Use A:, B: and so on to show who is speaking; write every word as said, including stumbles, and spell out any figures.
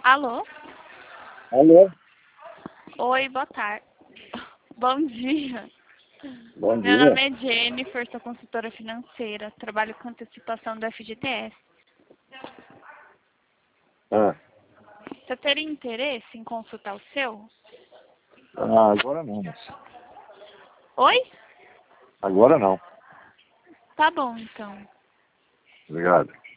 A: Alô?
B: Alô?
A: Oi, boa tarde. Bom dia.
B: Bom
A: Meu
B: dia.
A: nome é Jennifer, sou consultora financeira. Trabalho com antecipação do F G T S.
B: Ah,
A: Você teria interesse em consultar o seu?
B: ah, agora não, moça.
A: Oi?
B: Agora não.
A: Tá bom, então.
B: Obrigado.